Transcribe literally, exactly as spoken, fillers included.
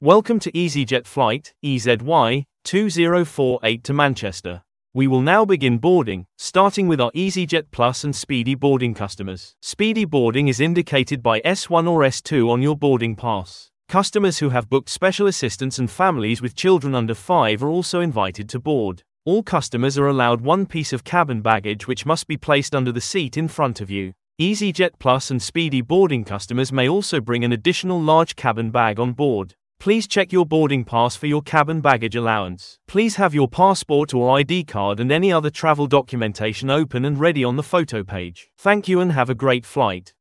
Welcome to EasyJet Flight E Z Y two zero four eight to Manchester. We will now begin boarding, starting with our EasyJet Plus and Speedy Boarding customers. Speedy Boarding is indicated by S one or S two on your boarding pass. Customers who have booked special assistance and families with children under five are also invited to board. All customers are allowed one piece of cabin baggage which must be placed under the seat in front of you. EasyJet Plus and Speedy Boarding customers may also bring an additional large cabin bag on board. Please check your boarding pass for your cabin baggage allowance. Please have your passport or I D card and any other travel documentation open and ready on the photo page. Thank you and have a great flight.